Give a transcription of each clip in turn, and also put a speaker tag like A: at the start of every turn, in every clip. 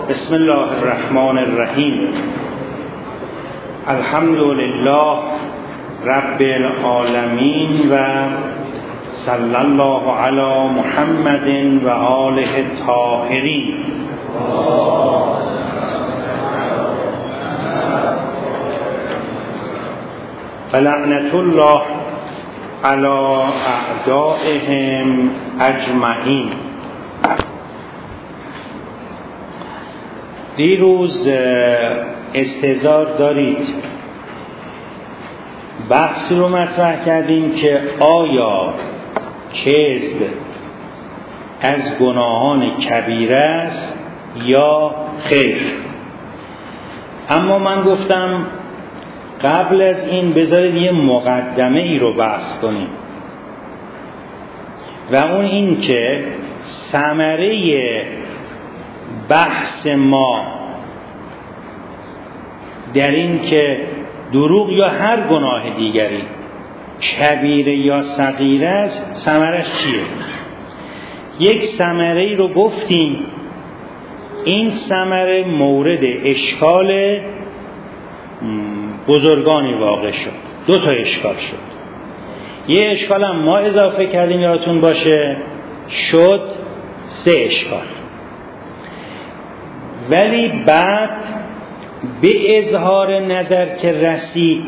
A: بسم الله الرحمن الرحیم. الحمد لله رب العالمین و صلی الله علی محمد و آله الطاهرین. فلعنت الله علی اعدائهم اجمعین. دیروز استحضار دارید بحثی رو مطرح کردیم که آیا کذب از گناهان کبیره است یا خیر. اما من گفتم قبل از این بذارید یه مقدمه ای رو بحث کنیم و اون این که ثمره بحث ما در این که دروغ یا هر گناه دیگری کبیره یا صغیره است ثمرش چیه؟ یک ثمره ای رو گفتیم، این ثمره مورد اشکال بزرگانی واقع شد. دو تا اشکال شد. یه اشکال هم ما اضافه کردیم یادتون باشه، شد 3 اشکال. ولی بعد به اظهار نظر که رسید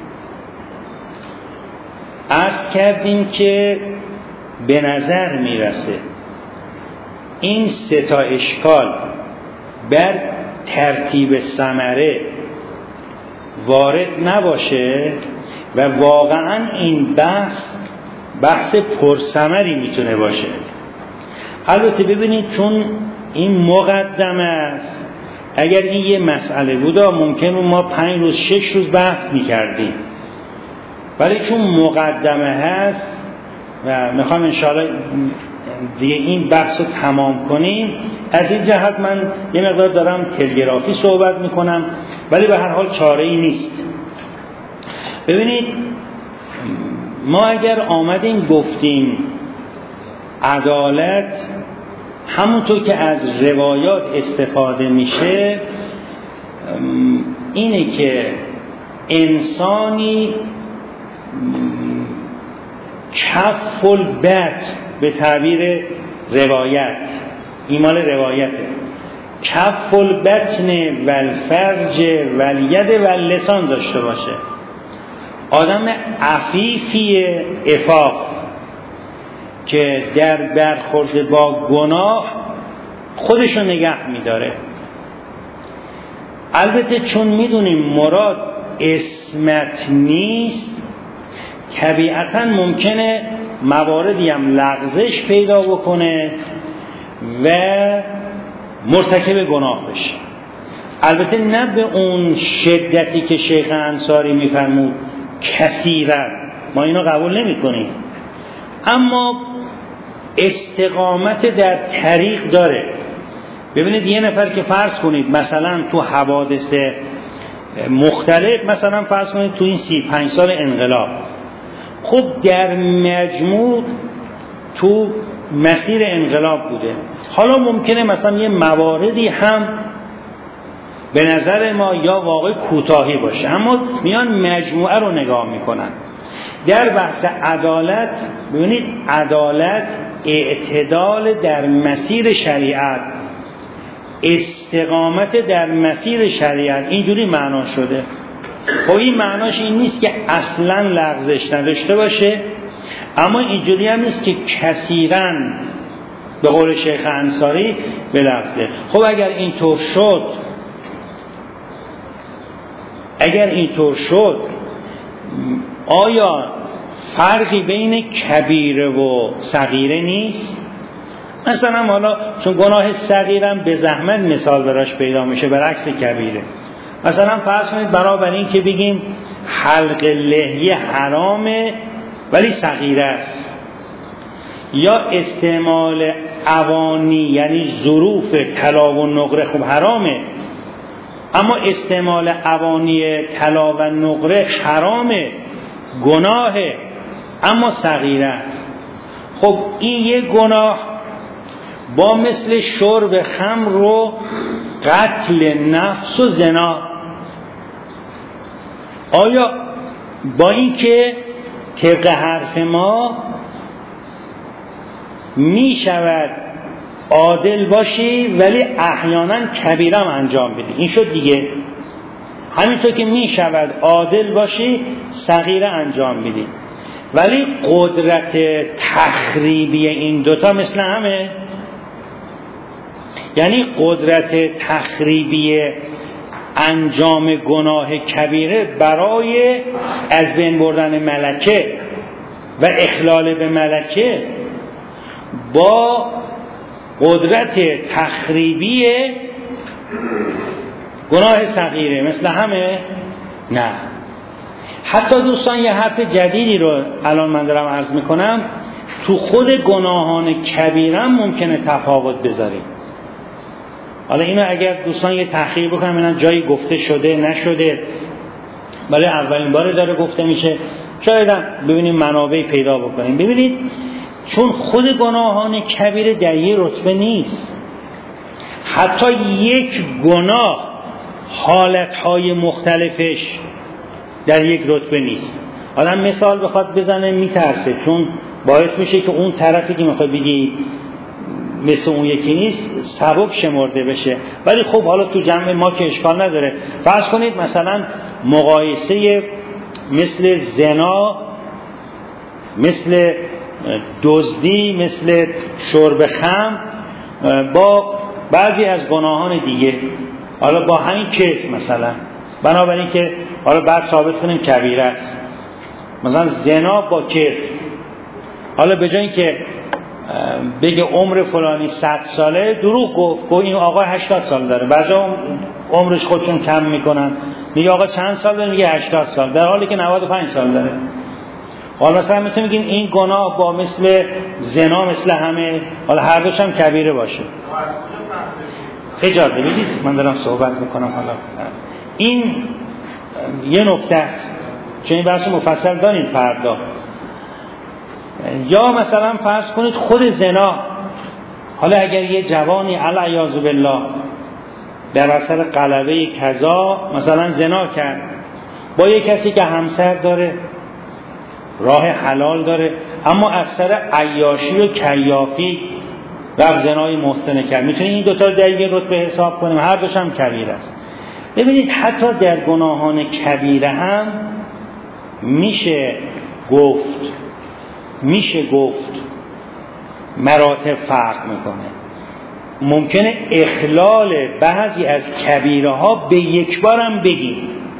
A: عرض کردیم که به نظر میرسه این 3 تا اشکال بر ترتیب ثمره وارد نباشه و واقعا این بحث پرثمری میتونه باشه. البته ببینید چون این مقدمه است، اگر این یه مسئله بود ممکنه ما 5 روز 6 روز بحث میکردیم، ولی چون مقدمه هست و میخوام انشاءالله دیگه این بحث رو تمام کنیم، از این جهت من یه مقدار دارم تلگرافی صحبت میکنم، ولی به هر حال چاره ای نیست. ببینید ما اگر آمدیم گفتیم عدالت همونطور که از روایات استفاده میشه اینه که انسانی کف البت به تعبیر روایت، ایمال روایته، کف البطن و الفرج و الید و اللسان داشته باشه. آدم عفیفی عفاف که در برخورد با گناه خودشو نگه میداره. البته چون میدونیم مراد عصمت نیست، طبیعتا ممکنه مواردی هم لغزش پیدا بکنه و مرتکب گناه بشه. البته نه به اون شدتی که شیخ انصاری میفرمود کثیرا، ما اینو قبول نمی کنیم، اما استقامت در طریق داره. ببینید یه نفر که فرض کنید مثلا تو حوادث مختلف، مثلا فرض کنید تو این 35 سال انقلاب، خب در مجموع تو مسیر انقلاب بوده. حالا ممکنه مثلا یه مواردی هم به نظر ما یا واقع کوتاهی باشه، اما میان مجموعه رو نگاه میکنن. در بحث عدالت ببینید عدالت اعتدال در مسیر شریعت، استقامت در مسیر شریعت، اینجوری معنا شده. خب این معناش این نیست که اصلا لغزش نداشته باشه، اما اینجوری هم نیست که کثیراً به قول شیخ انصاری بلغزه. خب اگر اینطور شد آیا فرقی بین کبیره و صغیره نیست؟ مثلا حالا چون گناه صغیرم به زحمت مثال براش پیدا میشه برعکس کبیره. مثلا فرض کنید برابر این که بگیم حلق لحیه حرامه ولی صغیره است، یا استعمال اوانی یعنی ظروف طلا و نقره خب حرامه، اما استعمال اوانی طلا و نقره حرامه، گناهه، اما صغیره است. خب این یک گناه با مثل شرب خمر رو قتل نفس و زنا. آیا با این که طبق حرف ما می شود عادل باشی ولی احیانا کبیره هم انجام بدی، این شد دیگه. همینطور که می شود عادل باشی صغیره انجام بدی، ولی قدرت تخریبی این دوتا مثل همه. یعنی قدرت تخریبی انجام گناه کبیره برای از بین بردن ملکه و اخلال به ملکه با قدرت تخریبی گناه صغیره مثل همه؟ نه. حتی دوستان یه حرف جدیدی رو الان من دارم عرض میکنم، تو خود گناهان کبیره هم ممکنه تفاوت بذاریم. حالا اینو اگر دوستان یه تحقیق بکنم ببینن جایی گفته شده نشده، برای اولین بار داره گفته میشه، شاید ببینیم منابع پیدا بکنیم. ببینید چون خود گناهان کبیره در یه رتبه نیست، حتی یک گناه حالتهای مختلفش در یک رتبه نیست. آدم مثال بخواد بزنه میترسه، چون باعث میشه که اون طرفی که میخواد بگی مثل اون یکی نیست سبب شمرده بشه. ولی خب حالا تو جمع ما که اشکال نداره. فرض کنید مثلا مقایسه مثل زنا، مثل دزدی، مثل شرب خمر با بعضی از گناهان دیگه، حالا با همین کیس مثلا، بنابراین که حالا بعد ثابت کنیم کبیره است، مثلا زنا با کیس، حالا به جای اینکه بگه عمر فلانی 100 ساله دروغ گفت این آقا 80 سال داره. بعضا عمرش خودشون کم میکنن، میگه آقا چند سال داره، میگه 80 سال، در حالی که 95 سال داره. حالا مثلا میتونیم بگیم این گناه با مثل زنا مثل همه، حالا هر دوش هم کبیره باشه. اجازه بدید من دارم صحبت میکنم. حالا این یه نکته است، چون این بحث مفصل داریم فردا. یا مثلا فرض کنید خود زنا، حالا اگر یه جوانی علیاذ بالله در اثر غلبه قضا مثلا زنا کرد با یه کسی که همسر داره، راه حلال داره، اما از سر عیاشی و کیافی رفت زنای محسنه کرد، میتونید این دوتا در یک رتبه حساب کنیم، هر دوش هم کبیره است. ببینید حتی در گناهان کبیره هم میشه گفت مراتب فرق میکنه. ممکنه اخلال بعضی از کبیره ها به یک بار هم بگیم،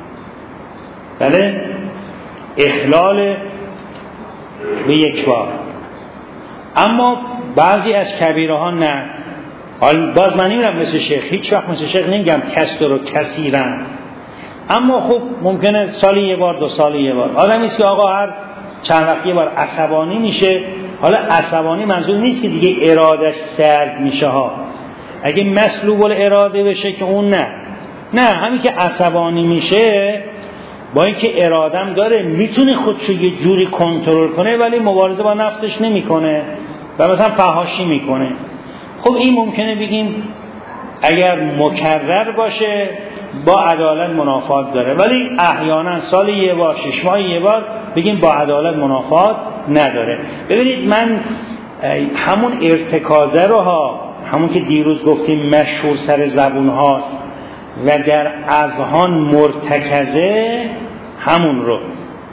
A: بله، اخلال به یک بار، اما بعضی از کبیره ها نه. حالا باز من نمیرم مثل شیخ، هیچ وقت مثل شیخ نمیگم کسر و کثیرن، اما خب ممکنه سالی یه بار، 2 سال یه بار. آدمی است که آقا هر چند وقت یه بار عصبانی میشه. حالا عصبانی منظور نیست که دیگه ارادش سرد میشه ها، اگه مسلوب الاراده بشه که اون نه، همین که عصبانی میشه با اینکه ارادم داره میتونه خودشو یه جوری کنترل کنه، ولی مبارزه با نفسش نمیکنه و مثلا فحاشی میکنه. خب این ممکنه بگیم اگر مکرر باشه با عدالت منافات داره، ولی احیانا سال یه بار، 6 ماه یه بار بگیم با عدالت منافات نداره. ببینید من همون ارتکازه رو همون که دیروز گفتیم مشهور سر زبون هاست و در اذهان مرتکزه، همون رو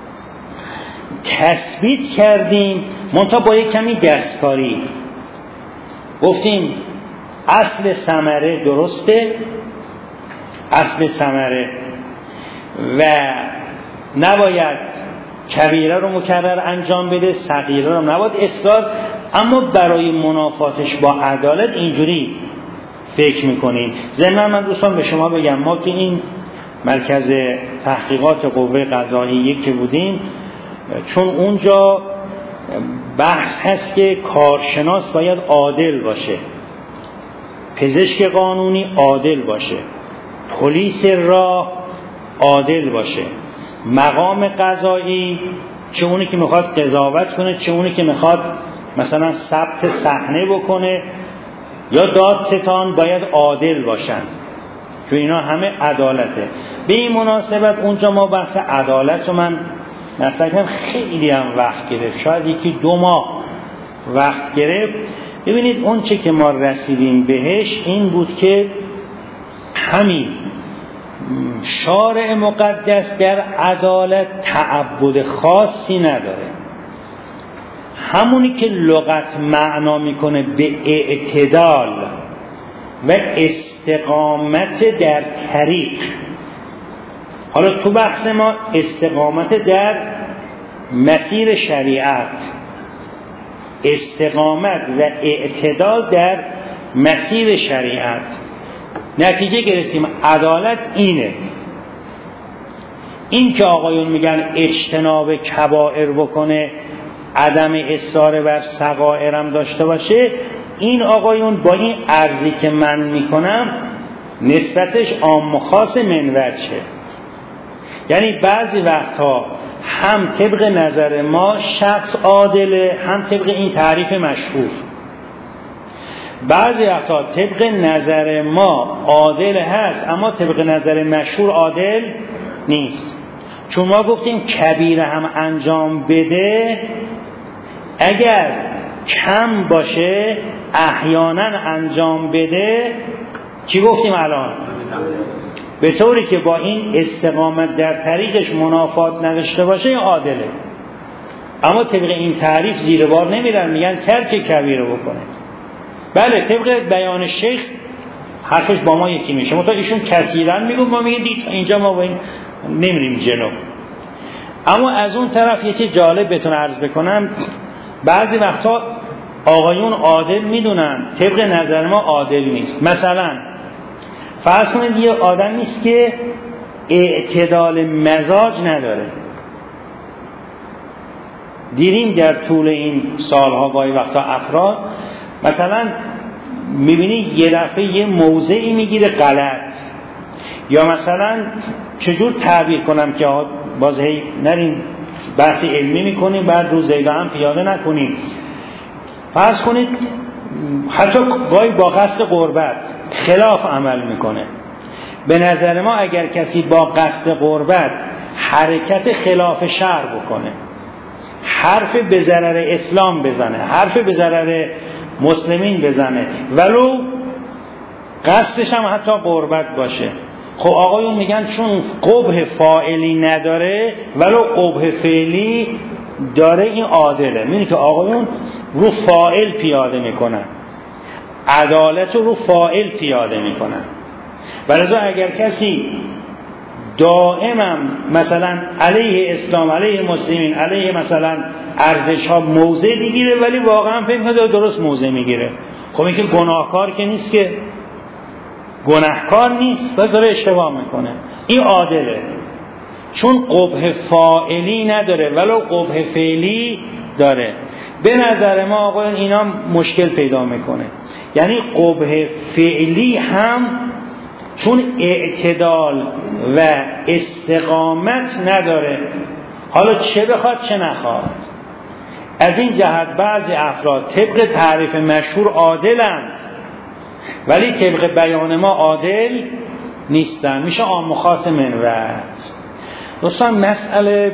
A: تثبیت کردیم، منتها با یک کمی دستکاری. گفتیم اصل ثمره درسته، اصل ثمره و نباید کبیره رو مکرر انجام بده، صغیره رو نباید اصرار، اما برای منافاتش با عدالت اینجوری فکر میکنیم. ضمن من دوستان به شما بگم، ما که این مرکز تحقیقات قوه قضاییه که بودیم، چون اونجا بحث هست که کارشناس باید عادل باشه، پزشک قانونی عادل باشه، پلیس راه عادل باشه، مقام قضایی چه اونی که میخواد قضاوت کنه، چه اونی که میخواد مثلا ثبت صحنه بکنه یا دادستان باید عادل باشن. که اینا همه عدالته. به این مناسبت اونجا ما بحث عدالت رو من مثلا خیلی هم وقت گرفت، شاید 1-2 ماه وقت گرفت. ببینید اون چه که ما رسیدیم بهش این بود که همین شارع مقدس در عدالت تعبد خاصی نداره. همونی که لغت معنا میکنه به اعتدال و استقامت در طریق. حالا تو بحث ما استقامت در مسیر شریعت، استقامت و اعتدال در مسیر شریعت. نتیجه گرفتیم عدالت اینه، این که آقایون میگن اجتناب کبائر بکنه، عدم اصرار بر صغائرم داشته باشه، این آقایون با این عرضی که من میکنم نسبتش عام و خاص منوچه. یعنی بعضی وقتها هم طبق نظر ما شخص عادله، هم طبق این تعریف مشهور. بعضی وقتا طبق نظر ما عادل هست اما طبق نظر مشهور عادل نیست. چون ما گفتیم کبیره هم انجام بده، اگر کم باشه احیانا انجام بده، چی گفتیم الان؟ به طوری که با این استقامت در طریقش منافات نداشته باشه عادله. اما طبق این تعریف زیر بار نمیرن، میگن ترک کبیره بکنه. بله طبق بیان شیخ حرفش با ما یکی میشه، منتها ایشون کثیرا میگن، ما میگیم دید اینجا ما با این نمیریم جلو. اما از اون طرف یه چیز جالب بهتون عرض بکنم، بعضی وقتا آقایون عادل میدونن، طبق نظر ما عادل نیست. مثلا فرض کنید یه آدم نیست که اعتدال مزاج نداره. دیدیم در طول این سالها گاهی وقتا افراد مثلا میبینی یه دفعه یه موضعی میگیره غلط، یا مثلا چجور تعبیر کنم که باز هی نریم بحث علمی میکنیم بعد رو زیده هم پیاده نکنیم. فرض کنید حتی گاهی با قصد قربت خلاف عمل میکنه. به نظر ما اگر کسی با قصد قربت حرکت خلاف شرع بکنه، حرف به ضرر اسلام بزنه، حرف به ضرر مسلمین بزنه، ولو قصدش هم حتی قربت باشه، خب آقایون میگن چون قبح فاعلی نداره ولو قبح فعلی داره این عادله. میدونی که آقایون رو فاعل پیاده میکنن، عدالت رو فاعل پیاده میکنن. ولذا اگر کسی دائما مثلا علیه اسلام، علیه مسلمین، علیه مثلا ارزش ها موضع میگیره ولی واقعا فکر میکنه درست موضع میگیره، خب این که گناهکار که نیست، که گناهکار نیست، باید داره اشتباه میکنه. این عادله چون قبح فاعلی نداره ولو قبح فعلی داره. به نظر ما آقایان اینا مشکل پیدا میکنه. یعنی قبح فعلی هم چون اعتدال و استقامت نداره، حالا چه بخواد چه نخواد. از این جهت بعضی افراد طبق تعریف مشهور عادلند ولی طبق بیان ما عادل نیستن، میشه عام و خاص منوط. دوستان مسئله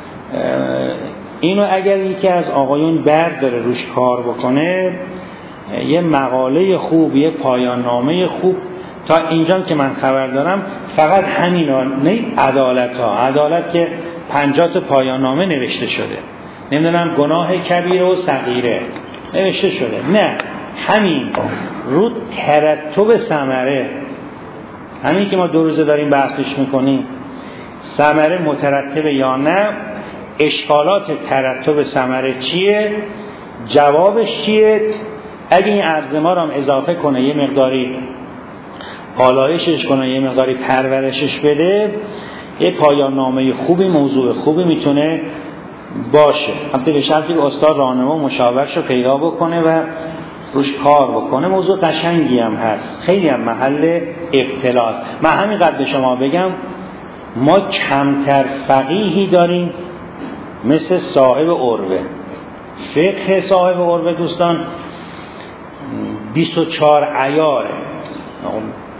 A: اینو اگر یکی از آقایون برداره روش کار بکنه، یه مقاله خوب، یه پایان نامه خوب، تا اینجا که من خبر دارم فقط همینا، نه عدالت ها، عدالت که 50 تا پایان نامه نوشته شده، نمیدونم گناه کبیره و صغیره نوشته شده، نه همین رو ترتب ثمره، همین که ما 2 روزه داریم بحثش میکنیم، ثمره مترتب یا نه، اشکالات ترتب ثمره چیه، جوابش چیه. اگه این عرض ما رو هم اضافه کنه، یه مقداری پالایشش کنه، یه مقداری پرورشش بده، یه پایان نامه خوبی، موضوع خوبی میتونه باشه. البته به شرطی که استاد راهنما مشاورش رو پیدا بکنه و روش کار بکنه. موضوع قشنگی هم هست، خیلی هم محل ابتلاست. من همینقدر به شما بگم، ما کمتر فقیهی داریم مثل صاحب عروه. فقه صاحب عروه دوستان 24 عیاره،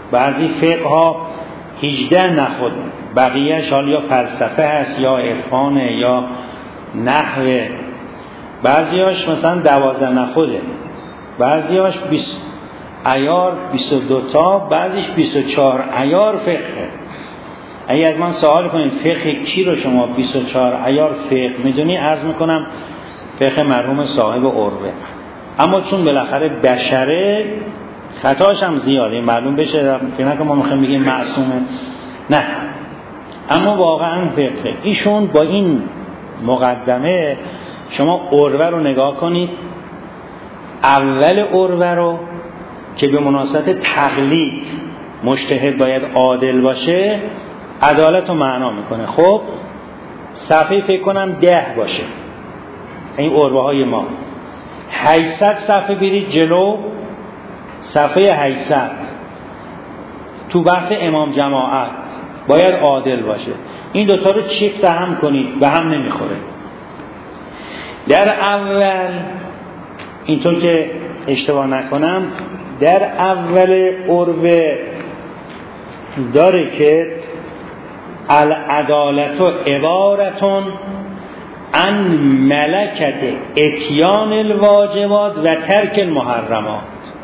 A: بعضی فقه ها 18 نخود، بقیهش حال یا فلسفه هست یا عرفانه یا نحوه، بعضیاش مثلا 12 نخوده، بعضیاش 20 عیار 22 تا، بعضیش 24 عیار فقه. اگه از من سوال کنید فقه کی رو شما 24 عیار فقه میدونی، عرض میکنم فقه مرحوم صاحب عروه. اما چون بالاخره بشره خطاش هم زیاده، معلوم بشه که ما میخوایم بگیم معصومه، نه، اما واقعا فقه ایشون با این مقدمه شما عروه رو نگاه کنید، اول عروه رو که به مناسبت تقلید مجتهد باید عادل باشه عدالت رو معنا میکنه. خب صفحه فکر کنم 10 باشه این عروه های ما، 800 صفحه برید جلو، صفحه 800 تو بحث امام جماعت باید عادل باشه. این دوتا رو چیفت هم کنید به هم نمیخوره. در اول اینطور که اشتباه نکنم در اول عروه داره که العدالت عبارتون عن ملکت اتیان الواجبات و ترک المحرمات.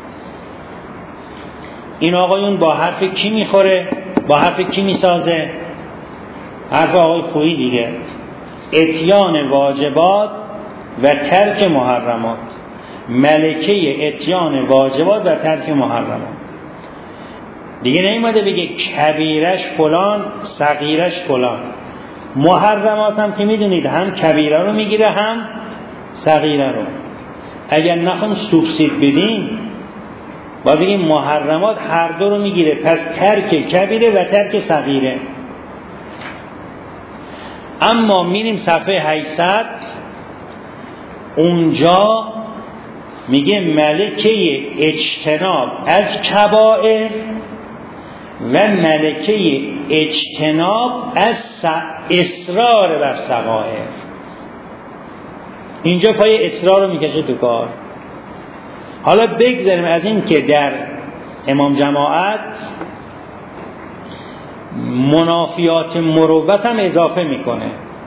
A: این آقایون با حرف کی میخوره؟ با حرف کی میسازه؟ حرف آقای خویی دیگه. اتیان واجبات و ترک محرمات، ملکه اتیان واجبات و ترک محرمات. دیگه نیومده بگه کبیرش فلان صغیرش فلان. محرمات هم که میدونید هم کبیره رو میگیره هم صغیره رو. اگر نخوایم سوبسید بدیم باید بگیم محرمات هر دو رو میگیره، پس ترک کبیره و ترک صغیره. اما میریم صفحه 800 اونجا میگه ملکه اجتناب از کبائر و ملکه اجتناب از اصرار بر صغائر. اینجا پای اصرار رو میکشه تو کار. حالا بگذاریم از این که در امام جماعت منافیات مروت هم اضافه میکنه،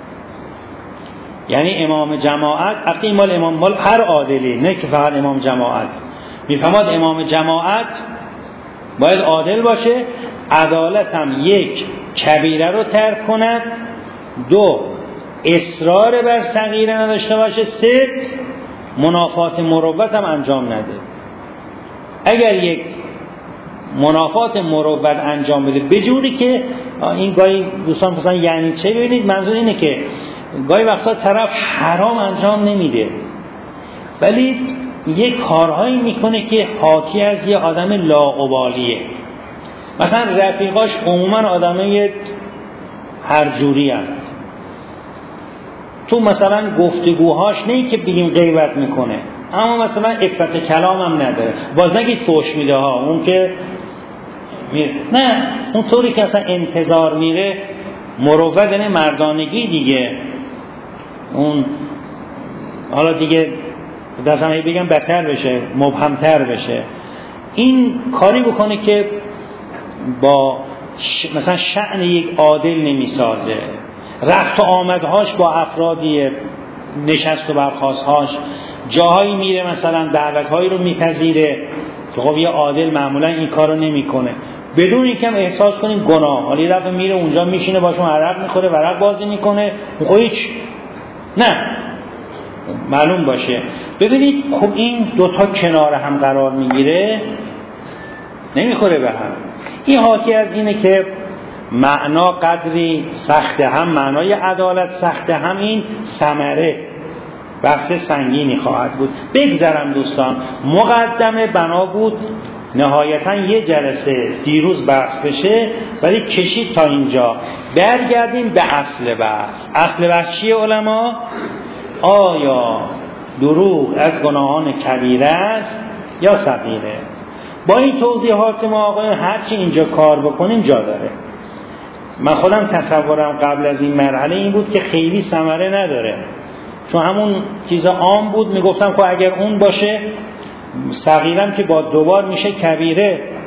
A: یعنی امام جماعت عقی مال هر عادلی، نه که فقط امام جماعت. میفهمد امام جماعت باید عادل باشه، عدالت هم یک کبیره رو ترک کند، دو اصرار بر صغیره نداشته باشه، سه منافات مروت هم انجام نده. اگر یک منافات مروت انجام بده به جوری که این گاهی دوستان مثلا یعنی چه ببینید، منظور اینه که گاهی وقتا طرف حرام انجام نمیده ولی یه کارهایی میکنه که حاکی از یه آدم لاابالیه. مثلا رفیقاش عموما آدمای هر جوری هست، تو مثلا گفتگوهاش نه که بگیم غیبت میکنه، اما مثلا عفت کلام هم نداره. باز نگید فحش میده ها، اون که میره، نه، اون طوری که اصلا انتظار میره مروت یعنی مردانگی دیگه. اون حالا دیگه دستم بگم بدتر بشه، مبهمتر بشه، این کاری بکنه که با مثلا شأن یک عادل نمیسازه، رفت و آمدهاش با افرادی، نشست و برخاستهاش، جاهایی میره مثلا دعوتهایی رو میپذیره که خب یه عادل معمولا این کار رو نمیکنه، بدون اینکه هم احساس کنیم گناه. حالا یه دفعه میره اونجا میشینه باشون عرق میخوره، ورق بازی میکنه، خب هیچ، نه، معلوم باشه. ببینید خب این دوتا کنار هم قرار میگیره، نمیخوره به هم. این حاکی از اینه که معنا قدری سخته، هم معنای عدالت سخته، هم این ثمره بحث سنگینی خواهد بود. بگذرم دوستان، مقدمه بنا بود نهایتا یه جلسه دیروز بحث بشه ولی کشید تا اینجا. برگردیم به اصل بحث. اصل بحث چیه علما؟ آیا دروغ از گناهان کبیره است یا صغیره؟ با این توضیحات ما آقایان هرچی اینجا کار بکنیم جا داره. من خودم تصورم قبل از این مرحله این بود که خیلی ثمره نداره، چون همون چیز عام بود، میگفتم که اگر اون باشه صغیرم که با دوبار میشه کبیره،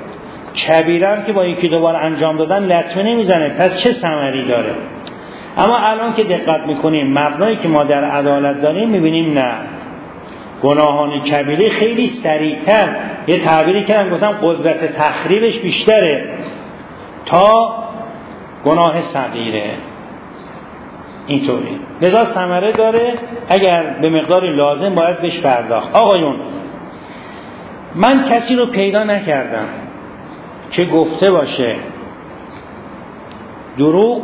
A: کبیره هم که با یکی دوبار انجام دادن لطمه نمیزنه، پس چه ثمری داره؟ اما الان که دقت میکنیم مبنایی که ما در عدالت داریم میبینیم نه، گناهان کبیره خیلی سریعتر، یه تعبیری کردم گفتم قدرت تخریبش بیشتره تا گناه صغیره. اینطوری لذا ثمره داره، اگر به مقدار لازم باید بهش پرداخت. آقایون، من کسی رو پیدا نکردم که گفته باشه دروغ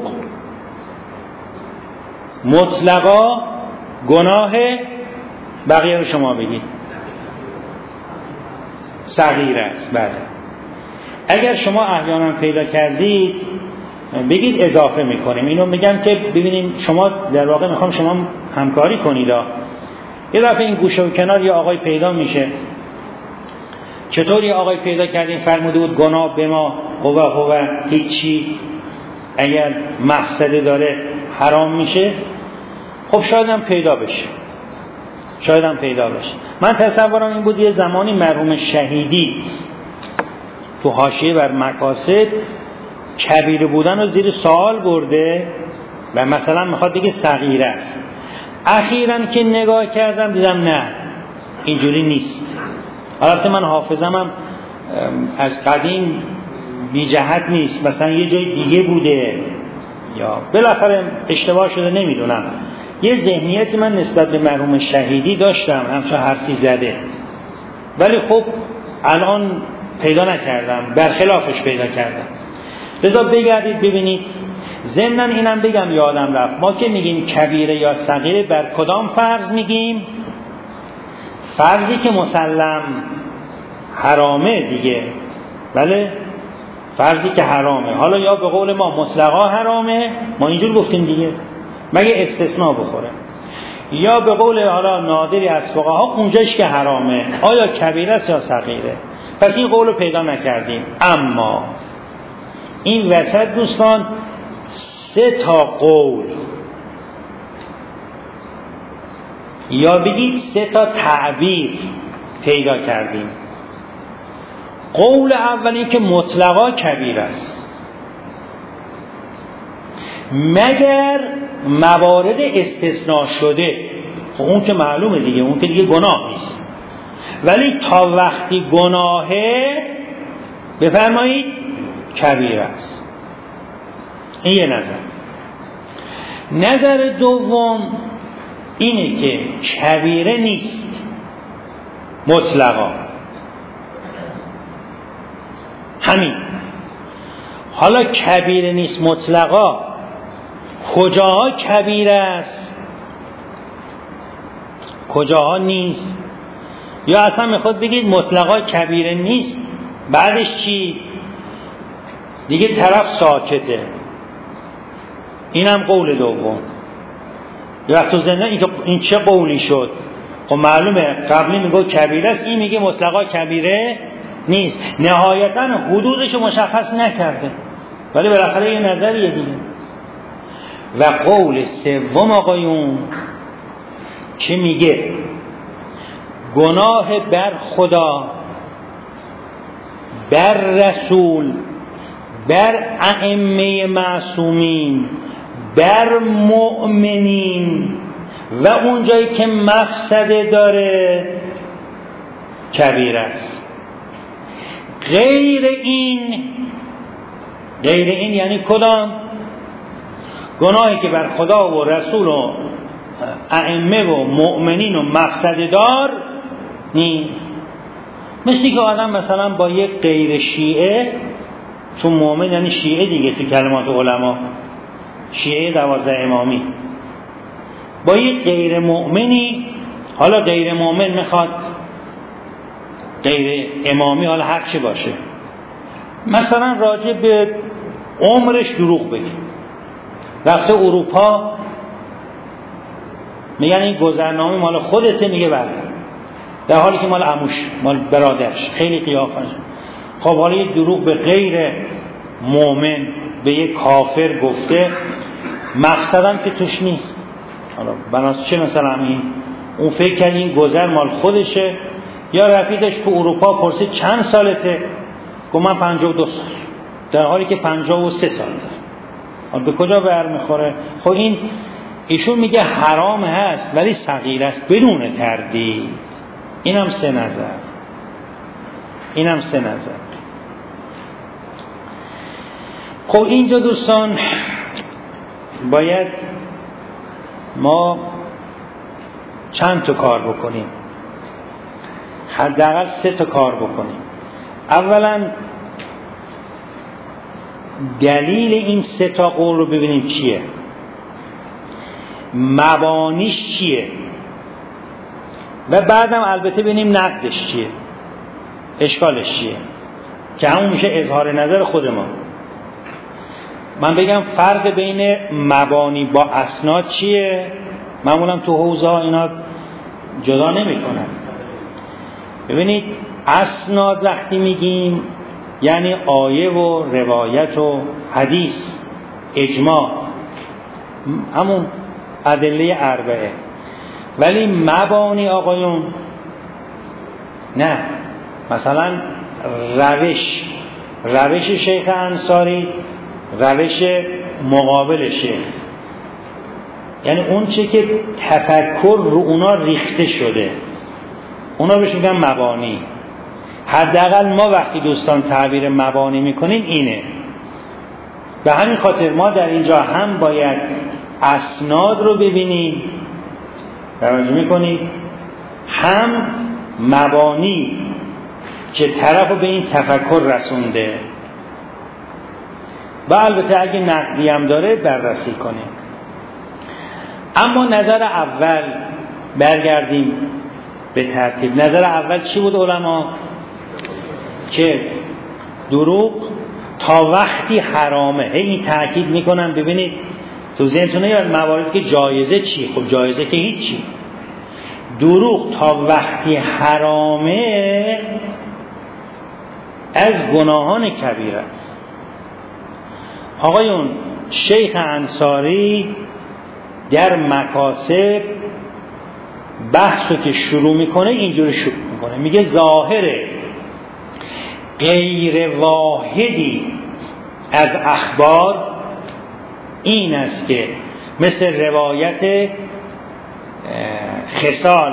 A: مطلقا گناه، بقیه رو شما بگید، صغیر است. بله، اگر شما احیانا پیدا کردید بگید اضافه میکنیم. اینو میگم که ببینیم شما در واقع میخوام شما همکاری کنید. یه دفعه این گوشه و کنار یه آقای پیدا میشه. چطور یه آقای پیدا کردیم فرموده بود گناه به ما قوه هیچی، اگر مقصده داره حرام میشه. خب شاید هم پیدا بشه. من تصورم این بود یه زمانی مرحوم شهیدی تو حاشیه بر مقاصد کبیره بودن رو زیر سوال برده و مثلا میخواد بگه صغیره است. اخیراً که نگاه کردم دیدم نه، اینجوری نیست. البته من حافظم هم از قدیم بی جهت نیست، مثلا یه جای دیگه بوده یا بالاخره اشتباه شده، نمیدونم. یه ذهنیتی من نسبت به مرحوم شهیدی داشتم، همچون حرفی زده، ولی خب الان پیدا نکردم، برخلافش پیدا کردم. لذا بگردید ببینید. ضمناً اینم بگم یادم رفت، ما که میگیم کبیره یا صغیره بر کدام فرض میگیم؟ فرضی که مسلم حرامه دیگه. بله، فرضی که حرامه. حالا یا به قول ما مطلقا حرامه، ما اینجور گفتیم دیگه، مگه استثناء بخوره، یا به قول حالا نادری از فقها اونجاش که حرامه، آیا کبیره است یا صغیره. پس این قول رو پیدا نکردیم. اما این وسط دوستان 3 قول یا بگید 3 تعبیر پیدا کردیم. قول اولی که مطلقا کبیره است، مگر موارد استثناء شده. خب اون که معلومه دیگه، اون که دیگه گناه نیست. ولی تا وقتی گناهه بفرمایید کبیره است. این یه نظر دوم اینه که کبیره نیست مطلقا. همین. حالا کبیره نیست مطلقا، کجاها کبیره است کجاها نیست؟ یا اصلا میخواد بگید مطلقا کبیره نیست، بعدش چی؟ دیگه طرف ساکته. اینم قول دوم. یه وقت تو زنده این چه قولی شد؟ خب معلومه قبلی میگه کبیره است، این میگه مطلقا کبیره نیست. نهایتا حدودش مشخص نکرده، ولی بالاخره یه نظریه دیگه. و قول سوم آقایون که میگه گناه بر خدا، بر رسول، بر ائمه معصومین، بر مؤمنین و اونجایی که مفسده داره کبیره است. غیر این یعنی کدام؟ گناهی که بر خدا و رسول و ائمه و مؤمنین و مفسده دار نیست. مثلی که آدم مثلا با یک غیر شیعه، چون مؤمن یعنی شیعه دیگه تو کلمات علما، شیعه 12 امامی، با یک غیر مؤمنی، حالا غیر مؤمن میخواد غیر امامی، حالا هر چی باشه، مثلا راجع به عمرش دروغ بگه، رفته اروپا میگن این گذرنامه مال خودته، میگه بله، در حالی که مال عموش، مال برادرش، خیلی قیافش. خب حالا یه دروغ به غیر مؤمن، به یه کافر گفته، مقصدم که توش نیست. حالا بناس چه مثلا اون فکر کرد این گذر مال خودشه، یا رفیقش تو اروپا پرسید چند سالته، گفت من 52 سال، در حالی که 53 سال داره. به کجا برمیخوره؟ خب ایشون میگه حرام هست ولی صغیر است بدون تردید. اینم سه نظر. خب اینجا دوستان باید ما چند تا کار بکنیم، حداقل 3 تا کار بکنیم. اولا دلیل این 3 تا قول رو ببینیم چیه، مبانیش چیه، و بعدم البته ببینیم نقدش چیه، اشکالش چیه، که همون میشه اظهار نظر خود ما. من بگم فرق بین مبانی با اسناد چیه؟ معمولا تو حوزه ها اینا جدا نمی کنن. ببینید اسناد وقتی میگیم یعنی آیه و روایت و حدیث، اجماع، همون ادله اربعه. ولی مبانی آقایون نه، مثلا روش شیخ انصاری، روش مقابل شیخ، یعنی اون چه که تفکر رو اونا ریخته شده، اونا بهش میگن مبانی. حداقل ما وقتی دوستان تعبیر مبانی میکنیم اینه. به همین خاطر ما در اینجا هم باید اسناد رو ببینیم، توجه میکنید، هم مبانی که طرف رو به این تفکر رسونده، و البته اگه نقدی هم داره بررسی کنیم. اما نظر اول برگردیم به ترتیب. نظر اول چی بود علما؟ که دروغ تا وقتی حرامه. این تاکید میکنم ببینید تو ذهنتون نیاد مواردی که جایزه چی؟ خب جایزه که هیچی. دروغ تا وقتی حرامه از گناهان کبیره است. آقایون شیخ انصاری در مکاسب بحثو که شروع میکنه اینجوری شروع میکنه، میگه ظاهر غیر واحدی از اخبار این است که مثل روایت خصال،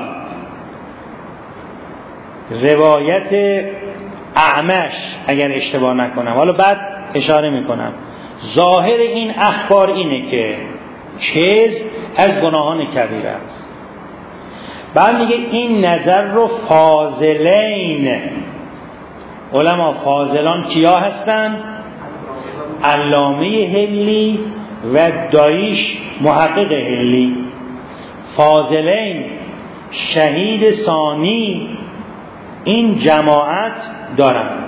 A: روایت اعمش اگر اشتباه نکنم، حالا بعد اشاره میکنم، ظاهر این اخبار اینه که کذب از گناهان کبیره است. بعد میگه این نظر رو فاضلین، علما فاضلان کیا هستن؟ علامه حلی و دایش محقق حلی. فاضلین شهید ثانی این جماعت دارند،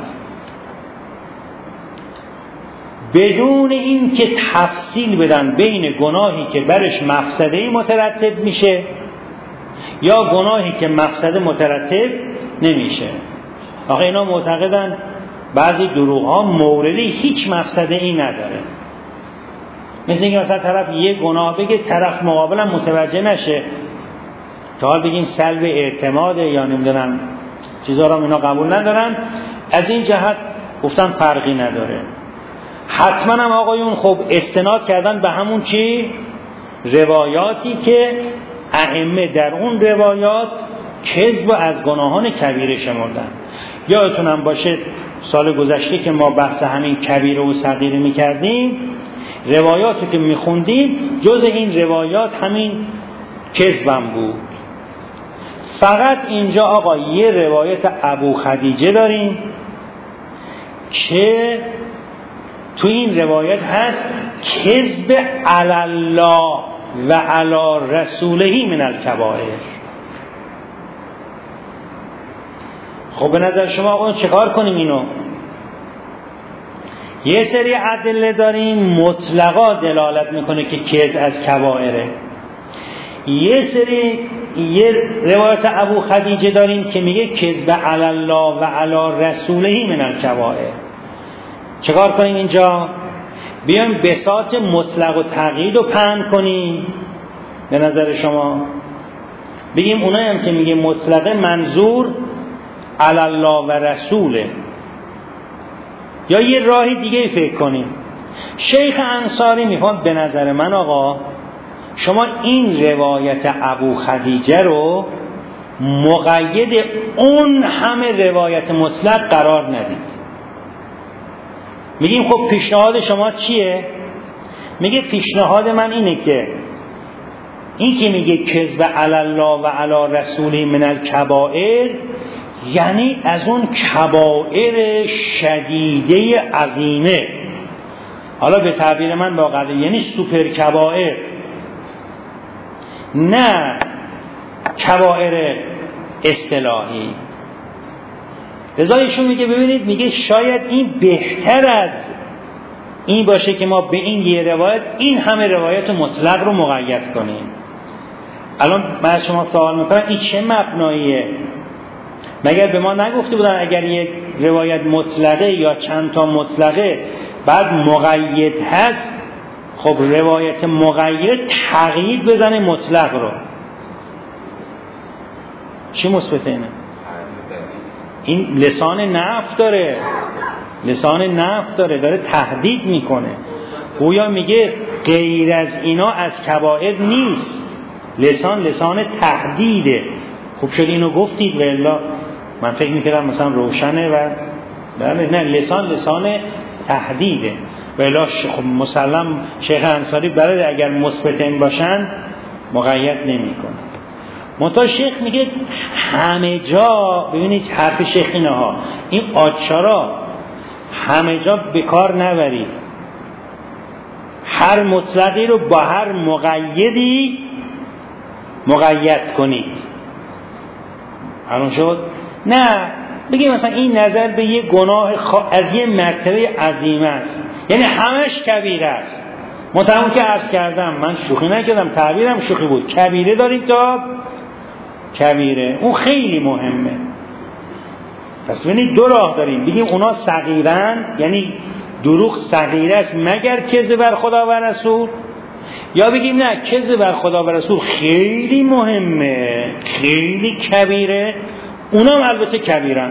A: بدون این که تفصیل بدن بین گناهی که برش مفسده‌ای مترتب میشه یا گناهی که مفسده مترتب نمیشه. آخه اینا معتقدن بعضی دروغ ها موردی هیچ مفسده‌ای نداره، مثل اینکه مثلا طرف یه گناه بگه طرف مقابلم متوجه نشه، تا حال بگیم سلب اعتماد یا نمیدونم چیزا رو اینا قبول ندارن. از این جهت گفتن فرقی نداره. حتما هم آقایون خب استناد کردن به همون چی؟ روایاتی که ائمه در اون روایات کذب از گناهان کبیره شمردن. یادتونم باشه سال گذشته که ما بحث همین کبیره و صغیره میکردیم، روایاتی که میخوندیم جز این روایات همین کذبم بود. فقط اینجا آقا یه روایت ابو خدیجه داریم که تو این روایت هست کذب علی الله و علی رسوله من الکبائر. خب به نظر شما آقا چه کار کنیم اینو؟ یه سری ادله داریم مطلقا دلالت میکنه که کذب از کبائره، یه روایت ابو خدیجه داریم که میگه کذب علی الله و علی رسوله من الکبائر. چه کار کنیم اینجا؟ بیایم بساط مطلق و تقیید رو پهن کنیم. به نظر شما بگیم اونایی هم که میگه مطلق منظور علی الله و رسوله، یا یه راهی دیگه فکر کنیم. شیخ انصاری میفهمد به نظر من آقا شما این روایت ابو خدیجه رو مقید اون همه روایت مطلق قرار ندید. میگیم خب پیشنهاد شما چیه؟ میگه پیشنهاد من اینه که این که میگه کذب علی الله و علی رسوله من الکبائر، یعنی از اون کبائر شدیده عظیمه. حالا به تعبیر من با قدر یعنی سوپر کبائر، نه کبائر اصطلاحی. لذا ایشون میگه ببینید، میگه شاید این بهتر از این باشه که ما به این یه روایت این همه روایت مطلق رو مقید کنیم. الان من شما سوال میکنم این چه مبناییه؟ مگر به ما نگفته بودن اگر یک روایت مطلقه یا چند تا مطلقه بعد مقید هست، خب روایت مقید تقیید بزنه مطلق رو. چی مثبت اینه؟ این لسان نفی داره، لسان نفی داره تهدید میکنه. گویا میگه غیر از اینا از کبائر نیست. لسان تهدیده. خوب شد اینو گفتید، والا من فکر میکردم مثلا روشنه و بله، نه، لسان تهدیده. والا خب مسلم شیخ انصاری برای اگر مثبتین باشن مقید نمیکنه. منتها شیخ میگه همه جا، ببینید حرف شیخ اینه ها، این آچارا همه جا بکار نبرید. هر مطلقی رو با هر مقیدی مقید کنید. الان شد؟ نه، بگیم مثلا این نظر به یه گناه از یه مرتبه عظیمه است، یعنی همش کبیره است. متأمل که عرض کردم، من شوخی نکردم، تعبیرم شوخی بود. کبیره داریم تا کبیره، اون خیلی مهمه. پس ببینید دو راه داریم، بگیم اونا صغیرن، یعنی دروغ صغیره است مگر کذب بر خدا و رسول، یا بگیم نه، کذب بر خدا و رسول خیلی مهمه، خیلی کبیره، اونا هم البته کبیرن.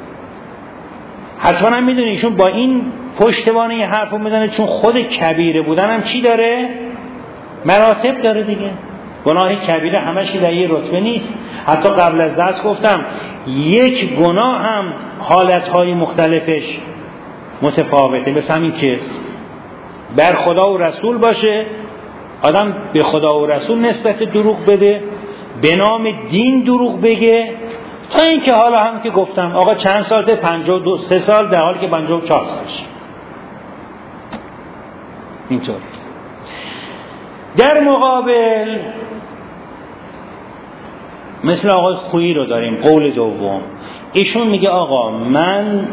A: حتما هم میدونی ایشون با این پشتوانه این حرفو میزنه، چون خود کبیره بودن هم چی داره؟ مراتب داره دیگه. گناه کبیره همش در یه رتبه نیست. حتی قبل از درس گفتم یک گناه هم حالتهای مختلفش متفاوته. مثل همین که بر خدا و رسول باشه، آدم به خدا و رسول نسبت دروغ بده، به نام دین دروغ بگه، تا اینکه حالا هم که گفتم آقا چند سالته؟ 52 سال، در حالی که 54 سالشه. اینطور. در مقابل مثل آقای خویی رو داریم، قول دوم. ایشون میگه آقا من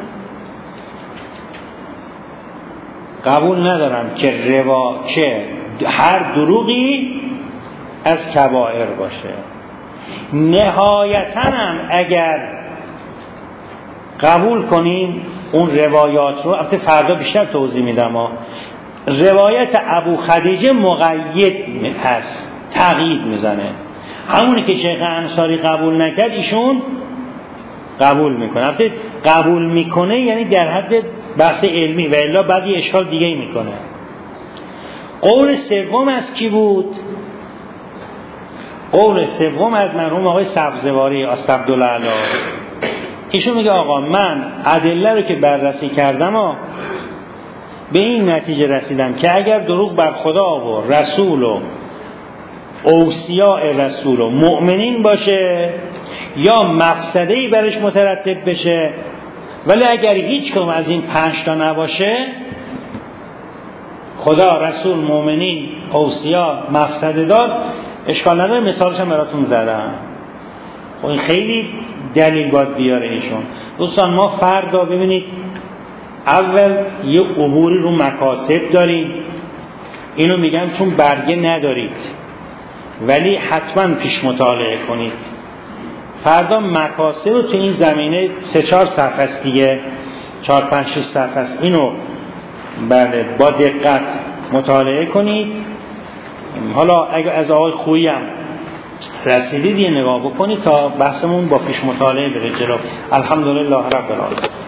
A: قبول ندارم که هر دروغی از کبائر باشه. نهایتاً هم اگر قبول کنیم اون روایات رو، البته فردا بیشتر توضیح میدم، روایت ابو خدیجه مقید هست، تقیید میزنه. همونی که شیخ انصاری قبول نکرد ایشون قبول میکنه. البته قبول میکنه یعنی در حد بحث علمی، و الا بعد یه اشکال دیگه ای میکنه. قول سوم از کی بود؟ قول سوم از مرحوم آقای سبزواری استعبدالله. ایشون میگه آقا من ادله رو که بررسی کردم و به این نتیجه رسیدم که اگر دروغ بر خدا و رسول و اوصیاء رسول و مؤمنین باشه یا مفسده‌ای برش مترتب بشه، ولی اگر هیچ کدوم از این 5 تا نباشه، خدا، رسول، مؤمنین، اوصیاء، مفسده دار، اشکال نداره. مثالش هم براتون زدم. این خیلی دلیل باید بیاره ایشون. دوستان ما فردا ببینید اول یه عبوری رو مکاسب داریم، اینو میگم چون برگه ندارید ولی حتما پیش مطالعه کنید. فردا مکاسب رو تو این زمینه 3-4 صفحه است دیگه، 4-5-6 صفحه است، اینو بله با دقت مطالعه کنید. حالا اگر از آقای خویی هم رسیدید یه نگاه بکنید تا بحثمون با پیش مطالعه بره جلو. الحمدلله رب العالمین.